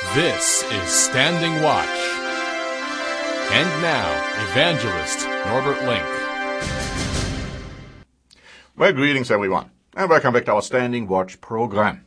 This is Standing Watch. And now, Evangelist Norbert Link. Well, greetings everyone, and welcome back to our Standing Watch program.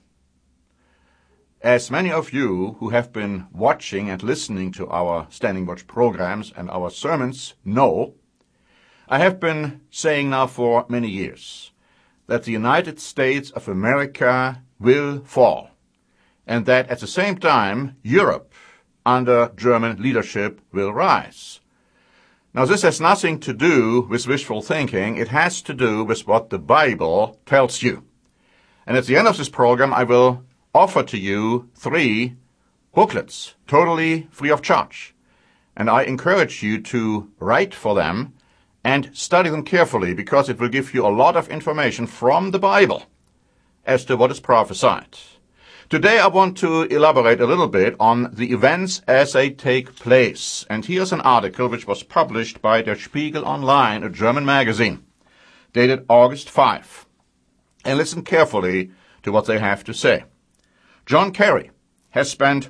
As many of you who have been watching and listening to our Standing Watch programs and our sermons know, I have been saying now for many years that the United States of America will fall, and that at the same time Europe under German leadership will rise. Now this has nothing to do with wishful thinking, it has to do with what the Bible tells you. And at the end of this program I will offer to you 3 booklets, totally free of charge. And I encourage you to write for them and study them carefully, because it will give you a lot of information from the Bible as to what is prophesied. Today I want to elaborate a little bit on the events as they take place. And here's an article which was published by Der Spiegel Online, a German magazine, dated August 5. And listen carefully to what they have to say. John Kerry has spent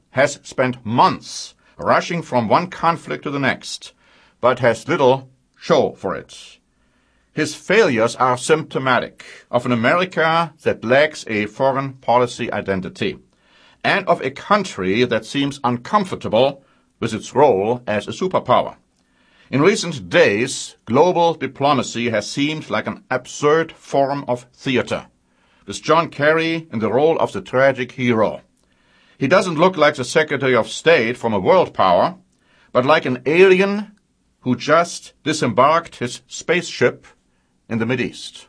months rushing from one conflict to the next, but has little show for it. His failures are symptomatic of an America that lacks a foreign policy identity, and of a country that seems uncomfortable with its role as a superpower. In recent days, global diplomacy has seemed like an absurd form of theater, with John Kerry in the role of the tragic hero. He doesn't look like the Secretary of State from a world power, but like an alien who just disembarked his spaceship in the Mideast.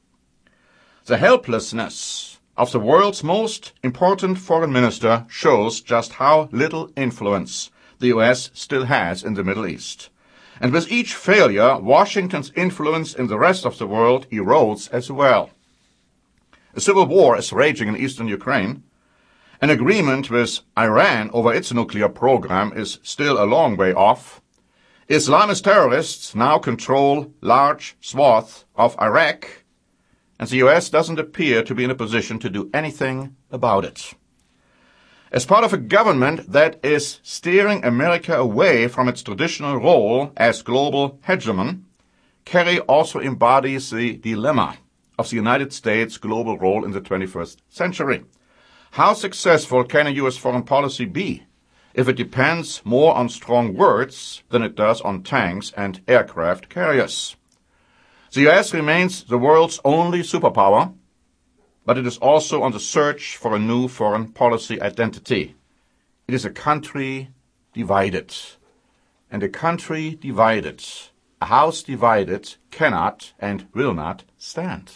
The helplessness of the world's most important foreign minister shows just how little influence the U.S. still has in the Middle East. And with each failure, Washington's influence in the rest of the world erodes as well. A civil war is raging in eastern Ukraine. An agreement with Iran over its nuclear program is still a long way off. Islamist terrorists now control large swaths of Iraq, and the U.S. doesn't appear to be in a position to do anything about it. As part of a government that is steering America away from its traditional role as global hegemon, Kerry also embodies the dilemma of the United States' global role in the 21st century. How successful can a U.S. foreign policy be if it depends more on strong words than it does on tanks and aircraft carriers? The U.S. remains the world's only superpower, but it is also on the search for a new foreign policy identity. It is a country divided. And a country divided, a house divided, cannot and will not stand.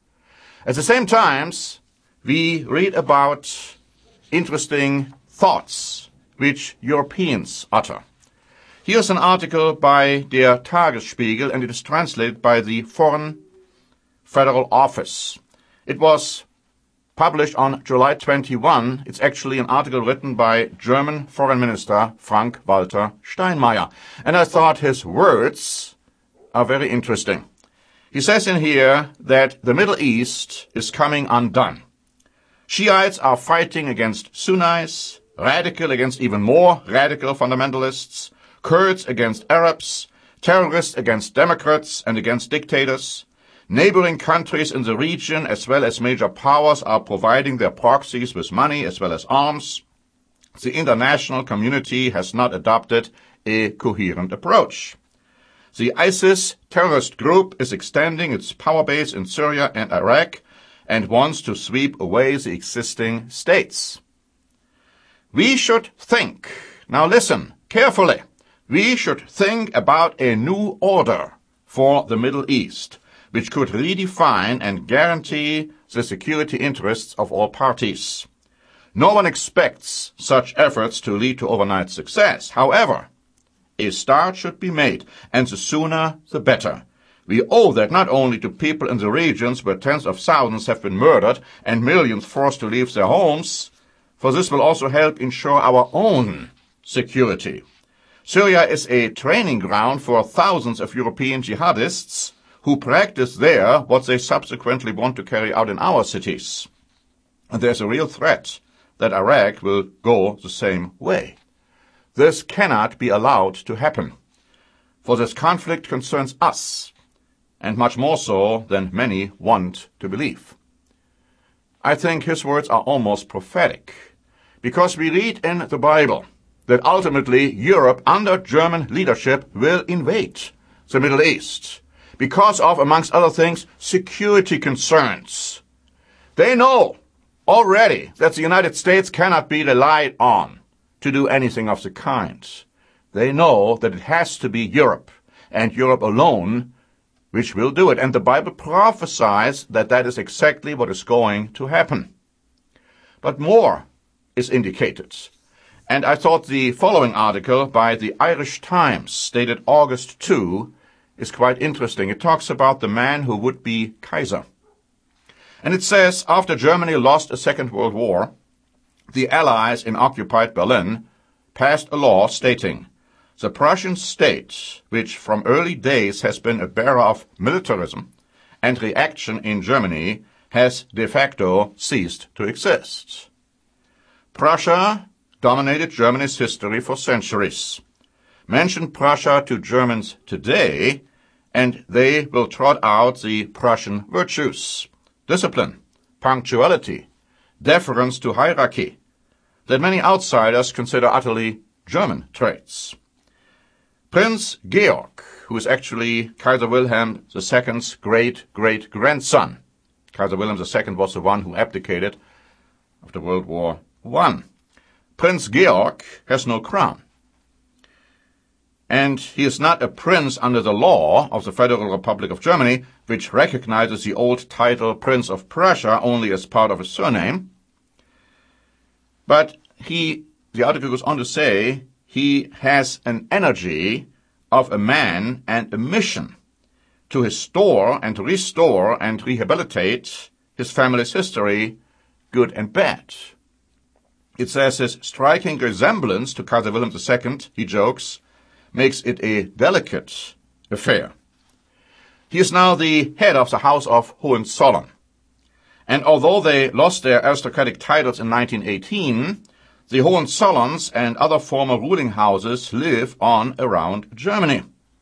At the same time, we read about interesting thoughts which Europeans utter. Here's an article by Der Tagesspiegel, and it is translated by the Foreign Federal Office. It was published on July 21. It's actually an article written by German Foreign Minister Frank-Walter Steinmeier. And I thought his words are very interesting. He says in here that the Middle East is coming undone. Shiites are fighting against Sunnis, radical against even more radical fundamentalists, Kurds against Arabs, terrorists against Democrats and against dictators. Neighboring countries in the region as well as major powers are providing their proxies with money as well as arms. The international community has not adopted a coherent approach. The ISIS terrorist group is extending its power base in Syria and Iraq and wants to sweep away the existing states. We should think, now listen carefully, we should think about a new order for the Middle East, which could redefine and guarantee the security interests of all parties. No one expects such efforts to lead to overnight success. However, a start should be made, and the sooner the better. We owe that not only to people in the regions where tens of thousands have been murdered and millions forced to leave their homes, for this will also help ensure our own security. Syria is a training ground for thousands of European jihadists who practice there what they subsequently want to carry out in our cities. And there's a real threat that Iraq will go the same way. This cannot be allowed to happen, for this conflict concerns us, and much more so than many want to believe. I think his words are almost prophetic, because we read in the Bible that ultimately Europe under German leadership will invade the Middle East because of, amongst other things, security concerns. They know already that the United States cannot be relied on to do anything of the kind. They know that it has to be Europe, and Europe alone, which will do it. And the Bible prophesies that that is exactly what is going to happen. But more is indicated. And I thought the following article by the Irish Times, dated August 2, is quite interesting. It talks about the man who would be Kaiser. And it says, after Germany lost a Second World War, the Allies in occupied Berlin passed a law stating, the Prussian state, which from early days has been a bearer of militarism and reaction in Germany, has de facto ceased to exist. Prussia dominated Germany's history for centuries. Mention Prussia to Germans today, and they will trot out the Prussian virtues: discipline, punctuality, deference to hierarchy, that many outsiders consider utterly German traits. Prince Georg, who is actually Kaiser Wilhelm II's great-great-grandson. Kaiser Wilhelm II was the one who abdicated after World War I. Prince Georg has no crown. And he is not a prince under the law of the Federal Republic of Germany, which recognizes the old title Prince of Prussia only as part of his surname. But the article goes on to say, he has an energy of a man and a mission to restore and rehabilitate his family's history, good and bad. It says his striking resemblance to Kaiser Wilhelm II, he jokes, makes it a delicate affair. He is now the head of the House of Hohenzollern. And although they lost their aristocratic titles in 1918, the Hohenzollerns and other former ruling houses live on around Germany.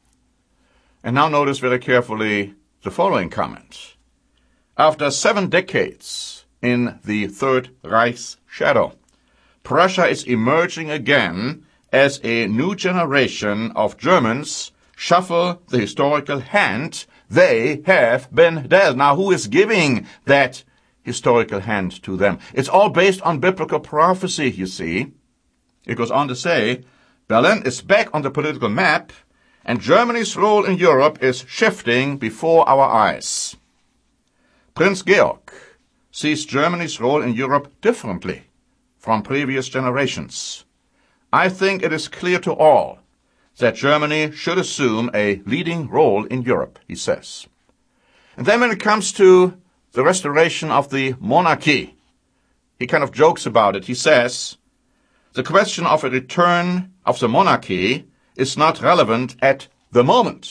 And now notice very carefully the following comment. After 7 decades in the Third Reich's shadow, Prussia is emerging again as a new generation of Germans shuffle the historical hand they have been dealt. Now, who is giving that historical hand to them? It's all based on biblical prophecy, you see. It goes on to say, Berlin is back on the political map, and Germany's role in Europe is shifting before our eyes. Prince Georg sees Germany's role in Europe differently from previous generations. I think it is clear to all that Germany should assume a leading role in Europe, he says. And then when it comes to the restoration of the monarchy, he kind of jokes about it. He says, the question of a return of the monarchy is not relevant at the moment.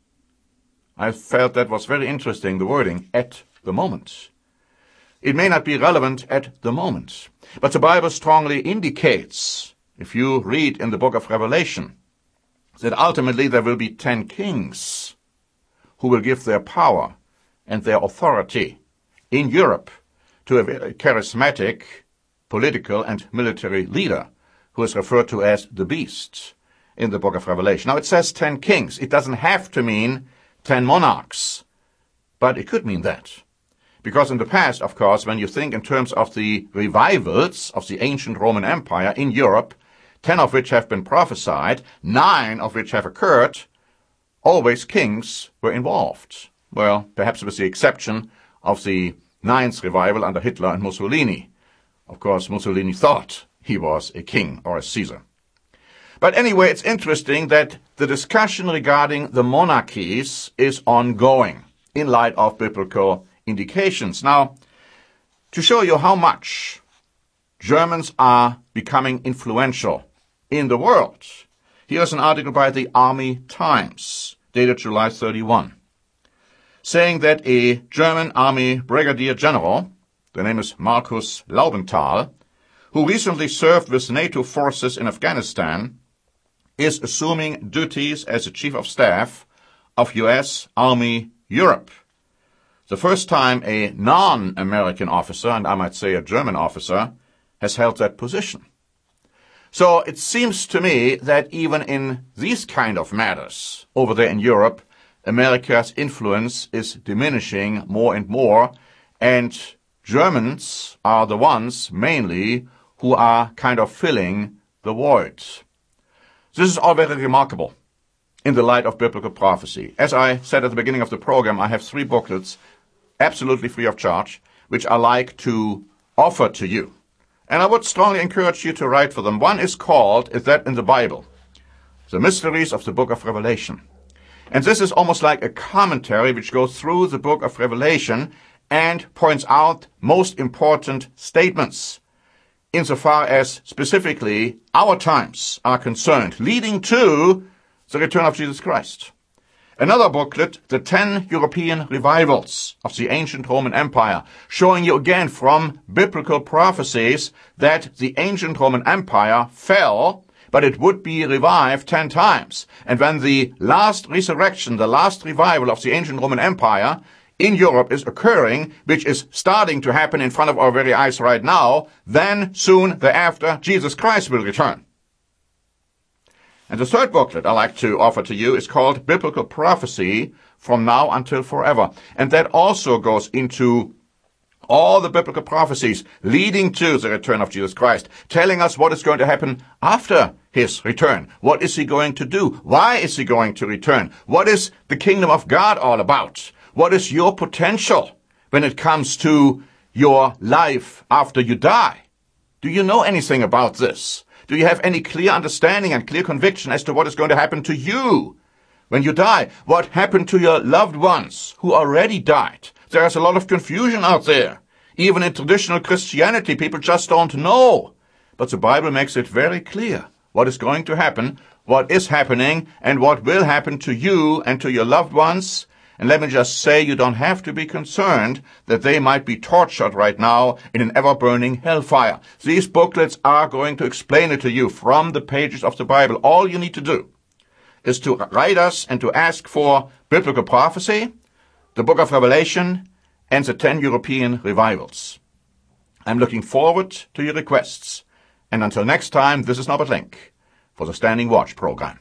I felt that was very interesting, the wording, at the moment. It may not be relevant at the moment, but the Bible strongly indicates, if you read in the book of Revelation, that ultimately there will be 10 kings who will give their power and their authority in Europe to a very charismatic political and military leader who is referred to as the beast in the book of Revelation. Now it says 10 kings. It doesn't have to mean 10 monarchs, but it could mean that. Because in the past, of course, when you think in terms of the revivals of the ancient Roman Empire in Europe, 10 of which have been prophesied, 9 of which have occurred, always kings were involved. Well, perhaps with the exception of the 9th revival under Hitler and Mussolini. Of course, Mussolini thought he was a king or a Caesar. But anyway, it's interesting that the discussion regarding the monarchies is ongoing in light of biblical indications. Now, to show you how much Germans are becoming influential in the world, here's an article by the Army Times, dated July 31, saying that a German army brigadier general, the name is Markus Laubenthal, who recently served with NATO forces in Afghanistan, is assuming duties as the Chief of Staff of U.S. Army Europe. The first time a non-American officer, and I might say a German officer, has held that position. So it seems to me that even in these kind of matters over there in Europe, America's influence is diminishing more and more, and Germans are the ones mainly who are kind of filling the void. This is all very remarkable in the light of biblical prophecy. As I said at the beginning of the program, I have 3 booklets, absolutely free of charge, which I like to offer to you. And I would strongly encourage you to write for them. One is called, Is That in the Bible? The Mysteries of the Book of Revelation. And this is almost like a commentary which goes through the book of Revelation and points out most important statements insofar as specifically our times are concerned, leading to the return of Jesus Christ. Another booklet, The 10 European Revivals of the Ancient Roman Empire, showing you again from biblical prophecies that the ancient Roman Empire fell, but it would be revived 10 times. And when the last resurrection, the last revival of the ancient Roman Empire in Europe is occurring, which is starting to happen in front of our very eyes right now, then soon thereafter Jesus Christ will return. And the third booklet I like to offer to you is called Biblical Prophecy from Now Until Forever. And that also goes into all the biblical prophecies leading to the return of Jesus Christ, telling us what is going to happen after his return. What is he going to do? Why is he going to return? What is the kingdom of God all about? What is your potential when it comes to your life after you die? Do you know anything about this? Do you have any clear understanding and clear conviction as to what is going to happen to you when you die? What happened to your loved ones who already died? There is a lot of confusion out there. Even in traditional Christianity, people just don't know. But the Bible makes it very clear what is going to happen, what is happening, and what will happen to you and to your loved ones. And let me just say, you don't have to be concerned that they might be tortured right now in an ever-burning hellfire. These booklets are going to explain it to you from the pages of the Bible. All you need to do is to write us and to ask for biblical prophecy, the book of Revelation, and the 10 European revivals. I'm looking forward to your requests. And until next time, this is Norbert Link for the Standing Watch program.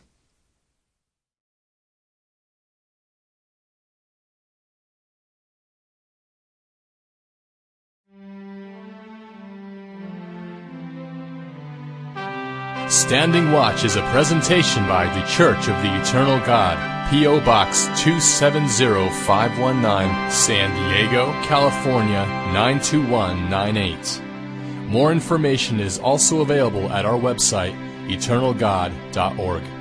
Standing Watch is a presentation by The Church of the Eternal God, P.O. Box 270519, San Diego, California 92198. More information is also available at our website, eternalgod.org.